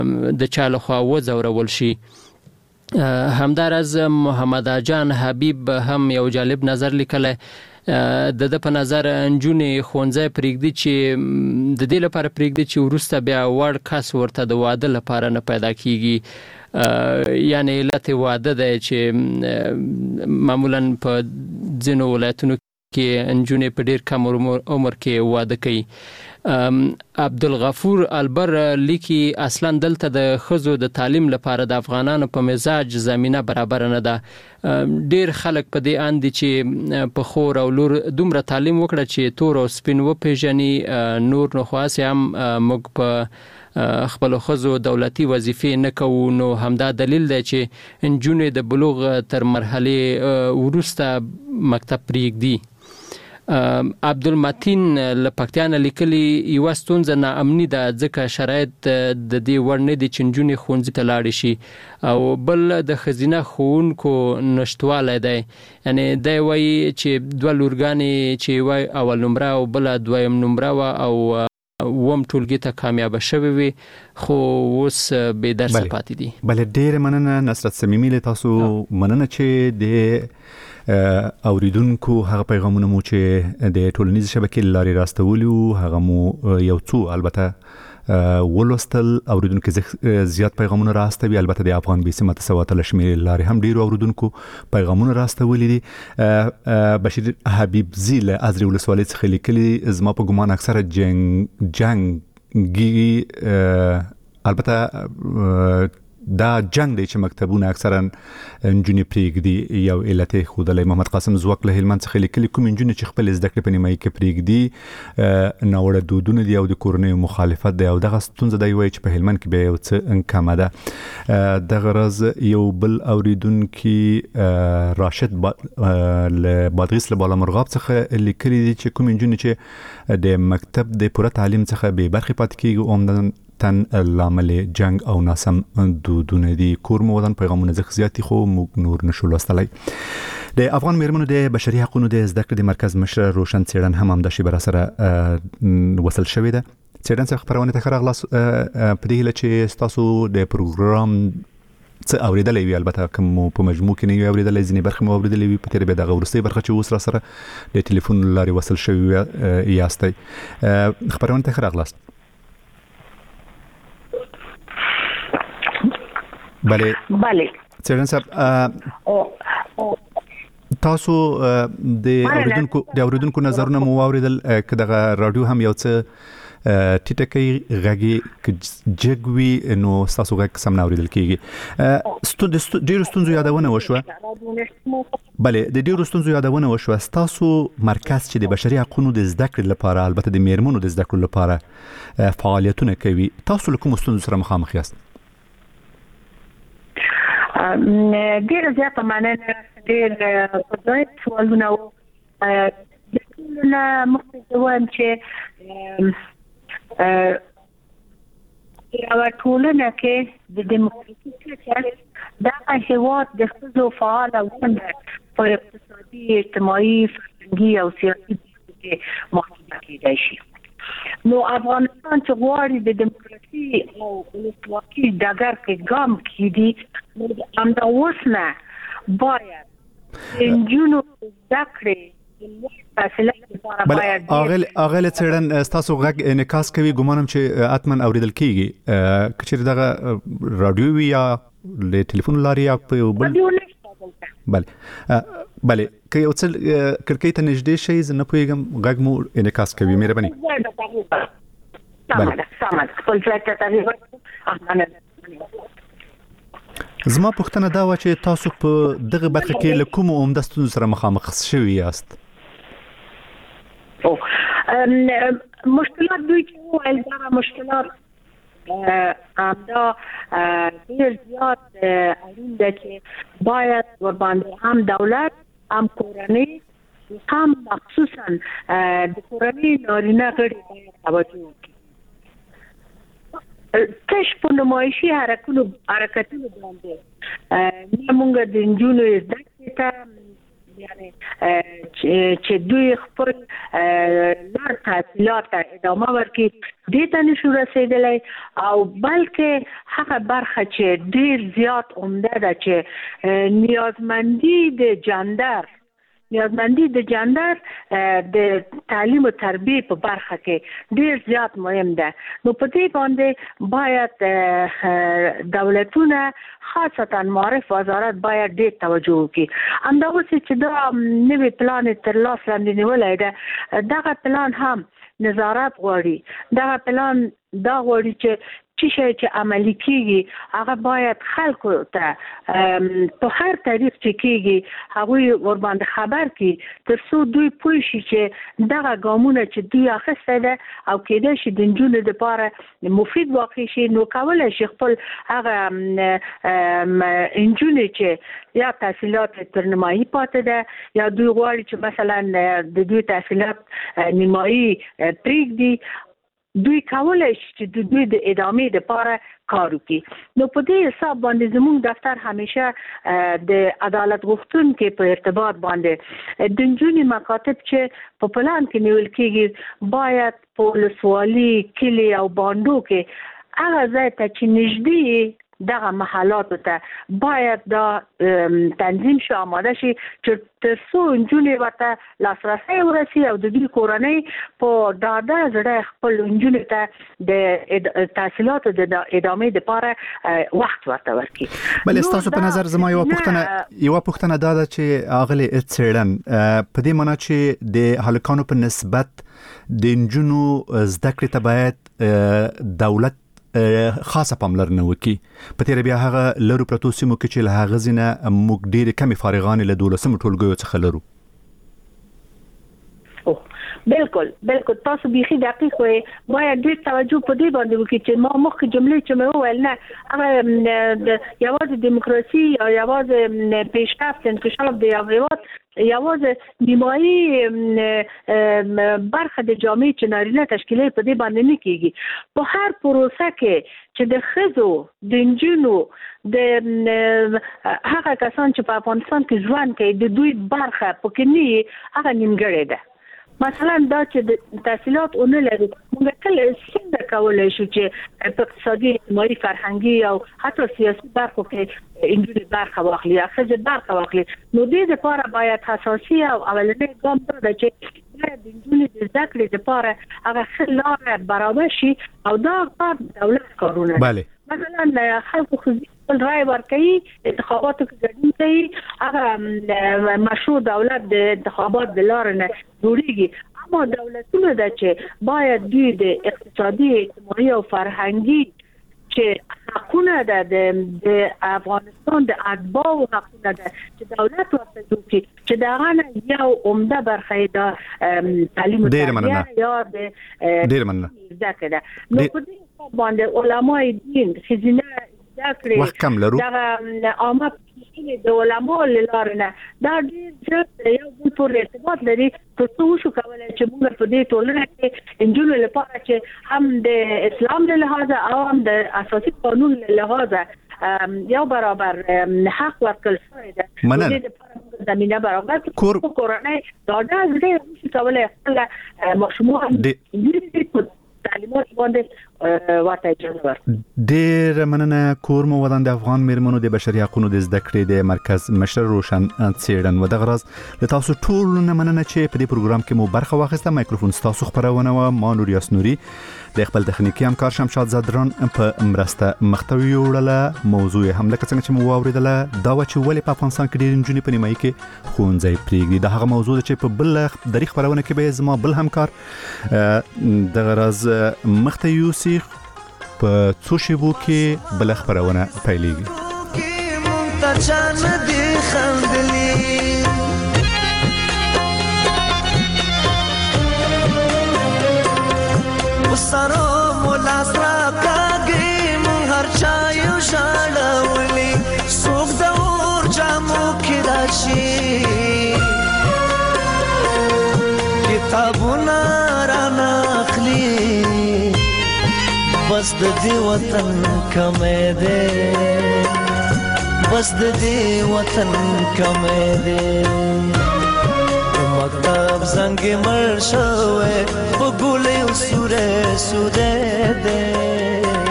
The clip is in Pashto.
د چا لخوا وځورول شي. همدارز محمد جان حبیب هم یو جالب نظر لیکلی. د په نظر انجونې خونځای پرېږدي چې د دې لپاره پرېږدي چې وروسته بیا وړ کس ورته د واده لپاره نه پیدا کیږي. یعنی علت واده دی چې معمولا په ځینو ولایتونو کې انجونې په ډیر کم عمر کې واده کوي. عبدالغفور البر لیکي اصلا دلته د ښځو د تعلیم لپاره د افغانانو په مزاج زمینه برابر نه ده. ډیر خلک په دې اند دي چې په خور او لور دومره تعلیم وکړه چې تور او سپین وپیژني، نور نو خاص هم موږ په خپل ښځو دولتي وظیفې نه کوو. نو همدا دلیل دی چې انجونې د بلوغ تر مرحله وروسته مکتب پرېږدي. عبدالمتین لپکتیان لیکلی یو ستونزه ناامني ده ځکه شرایط د دې وړ نه دي چې نجونې ښوونځي ته لاړې شي، او بل د ښځینه ښوونکو نشتوالی دی. یعنی دی وایي چې دوه لورګانې چې وای اول نمره او بل دویم نمره وه او وم ټولګي ته کامیابه شوې وي، خو اوس بې درسه پاتې دي. بله ډېره مننه نصرت صمیمي، له تاسو مننه چې د اوریدونکو هغه پیغامونه مو چې د ټولنیز شبکې لارې راستولي وو هغه مو یو څو البته ولوستل. اوریدونکو زیات پیغامونه راستوي، البته د افغان بي سي متساوات لشمیر لارې هم ډیرو اوریدونکو پیغامونه راستولي دي. بشیر حبیب زی له ازرې ولسوالۍ څخه لیکلي زما په ګمان اکثره جنګي البته دا جنگ دی چې مکتبونه اکثرا انجونې پرېږدي. یو علت یې ښودلی. محمد قاسم زوک له هلمند څخه لیکلي کوم انجونې چې خپل زده کړې په نیمایي کې پرېږدي ناوړه دودونه دي او د کورنیو مخالفت دی، او دغه ستونزه دی وایي چې په هلمند کې بیا یو څه کمه ده. دغه راز یو بل اوریدونکي راشد له بادغیس له بالامرغاب څخه لیکلي دي چې کوم انجونې چې د مکتب د پوره تعلیم څخه بې برخې پاتې کېږي عمدن لامل جنگ او ناسم دودونه دي. کور مو ودان پیغامونه زیاتی خو موږ نور نشو لوستلی. د افغان میرمنو د بشري حقوقو د زده کړې د مرکز مشر روشن څېړن هم همدا شی بر سره وصل شوې ده. څېړن څخه خبرونه ته راغلاس په دې هیله چې تاسو د پروګرام څه اوریدلې وي، البته کوم په مجموع کې نه اوریدلې، ځینې برخې مو اوریدلې وي په تیر به دغه ورستۍ برخه چې اوس را سره د ټلیفون لارې وصل شوی یاستئ. خبرونه ته راغلاس. بله څېړن صاحب تاسو د اوریدونکو نظرونه مو واوریدل که دغه رادیو هم یو څه ټیټه کوي غږی جګ وي نو ستاسو غږ سم نه اوریدل کېږي. ډېرو ستونزو یادونه وشوه. بله د ډېرو ستونزو یادونه وشوه. ستاسو مرکز چې د بشري حقوقو د زده کړې لپاره البته د میرمنو د زده کړو لپاره فعالیتونه کوي، تاسو له کومو ستونزو سره مخامخ یاست؟ ډېر زیاته مننه. ډېر په ځای سوالونه وو. د ټولو مخکې وایم چې یوه ټولنه کې د دیموکراسي کچه دغه هېواد د ښځو فعاله ونډه په اقتصادي، اجتماعي، فرهنګي او سیاسي برخو کې محاسبه کېدای شي. نو افغانستان چې غواړي د دیموکراسي او ولسواکي ډګر کې ګام کېږدي، نو همدا اوس نه باید انجونو زده کړې اغل څېړن ستاسو غږ انعکاس کوي، ګمانم چې اتمن اوریدل کېږي. که چېرې دغه رادیو وي یا له ټلیفون لارې یا په بل بله که یو څه کړکۍ ته نږدې شئ، زه نه پوهېږم غږ مو انعکاس کوي. مهرباني. زما پوښتنه دا وه چې تاسو په دغه برخه کې له کومو عمده ستونزو سره مخامخ شوي یاست؟ مشکلات دوی چې وویل دغه مشکلات همدا ډېر زیات اړین ده چې باید ورباندې هم دولت هم کورنۍ هم مخصوصا د کورنۍ نارینه غړي باید توجه وکړي. تش په نمایشي حرکتونو باندې نه موږ د نجونو زده کړې ته یعنی چې دوی خپل لار تحصیلات ادامه ورکړي دې ته نشو رسیدلی او بلکې هغه برخه چې ډیر زیات عمده ده چې نیازمندي د جندر د تعلیم او تربیه په برخه کې ډیر زیات مهم ده. نو په دې باندې باید دولتونه خاصتا معرف وزارت باید ډیر توجه وکړي. همدغه چې دا نوی پلان تر لاس لاندې نیولای ده دغه پلان هم نظارت غواړي. دغه پلان دا غواړي چې چې عملی کیږي هغه باید خلکو ته په هر طریق چې کیږي هغه ور باندې خبر کړي تر څو دوی پوه شي چې دغه ګامونه چې دوی اخیسته ده او کېدای شي د نجونو لپاره مفید واقع شي. نو کولای شي خپل هغه نجونې چې یا تحصیلات تر نیمایي پاتې ده یا دوی غواړي چې مثلا د دوی تحصیلات نیمایي پرېږدي دوی کولای شي چې دوی د ادامې لپاره کار وکړي. نو په دې حساب باندې زموږ دفتر همیشه د عدالت غوښتونکو په ارتباط باندې د نجونو مکاتب چې په پلان کې نیول کېږي باید په ولسوالي کلي او باندو کې هغه ځای ته چې نږدې دغه محلاتو ته باید دا تنظیم شو آماده شي چې تر څو نجونې ورته لاسرسی ورسي او د دوی کورنۍ په ډاډه زړه خپل نجونې ته د تحصیلاتو د ادامې لپاره وخت ورته ورکړي. بل تاسو په نظر زما یو پوښتنه دا ده چې اغلی څېړن په دې معنی چې د هلکانو په نسبت د نجونو زده کړې ته باید دولت خاصه پاملرنه وکي. په تیر بیا هغه لرو پروتو سیمو کې چې له هغه زینه موږ ډېر کمی فارغان له 12 ټولګیو څخه لرو. بالکل تاسو بيخي دقیق وي. باید ډېر توجه په دې باندې وکړي چې ما مخکې جملې چې مې وویل نه هغه یوازې دیموکراسي او یوازې پیشرفت انکشاف دی او یوازې نیمایي برخه د جامعې چې نارینه تشکیلي په دې باندې نه کېږي. په هر پروسه کې چې د ښځو د نجونو د هغه کسان چې په افغانستان کې ژوند کوي د دوی برخه پکې نه هغه نیمګړې ده. مثلا دا چې د تحصیلات اون لري موږ کله څنګه کولای شو چې په اقتصادي اجتماعي فرهنګي او حتی سیاسي برخو کې انجوړي برخه واخلي اخیزه برخه واخلي. نو دې لپاره باید حساسي او اولنې ګام دا چې د انجوړي د ذکر لپاره هغه خلاره برابر شي او دا کار دولت کارونه. بله مثلا خلکو خو رای ورکوي انتخاباتو کې ګډون کوي هغه مشروع دولت د انتخابات د لارې نه جوړیږي. اما دولتونه ده چې باید دوی د اقتصادي اجتماعي او فرهنګي چې حقونه ده د افغانستان د اتباع حقونه ده چې دولت ورته جوړ کړي چې دغه یو عمده برخه د تعلیم او تربیه یا د ډیر مننه ځکه ده. نو په دې باندې علماء دین خزینه وخت کم لرو دا عامه پیشنې د علماء لارنه دا ډېر یو بل پورې ارتباط لري. تاسو شو کولای چې موږ په دې ټولنه کې انجونو لپاره چې هم د اسلام له لحاظه او هم د اساسي قانون له لحاظه یو برابر حق ورکړل شوی ده. د زمينه برابر کورنۍ دا ډېر کولای خپل ماشومان تعلیمات باندې واته اجازه ورکړي. ډېر مننه. کور مو ودان د افغان میرمنو د بشري حقوقو د زده کړې د مرکز مشر روشن څېړن و د غرض د تاسو ټول نه مننه چې په دې پروګرام کې مو برخه واخیسته. مایکروفون تاسو خبرونه و ما نور یاسنوري د خپل تخنیکی همکار شمشاد زادران په مرسته محتوی وړله. موضوع هم لکه څنګه چې مو واوریدله دا و چې ولې په افغانستان کې ډېر نجونې په نیمایي کې ښوونځی پرېږدي. دا هغه موضوع ده چې په بل درې خبرونه کې به زما بل همکار د غرض مخته یوسي په څو شیبو کې بل خبرونه پیلېږي. سارو مولا سرا کاږي مون هر چا یو شاړولې سوق د اور جامو کې راشي کتابونه را ناخلي بس د دې وطن کمې ده بس د دې وطن کمې ده. مکتب زنگ مر شوه په ګولې سوره سوره ده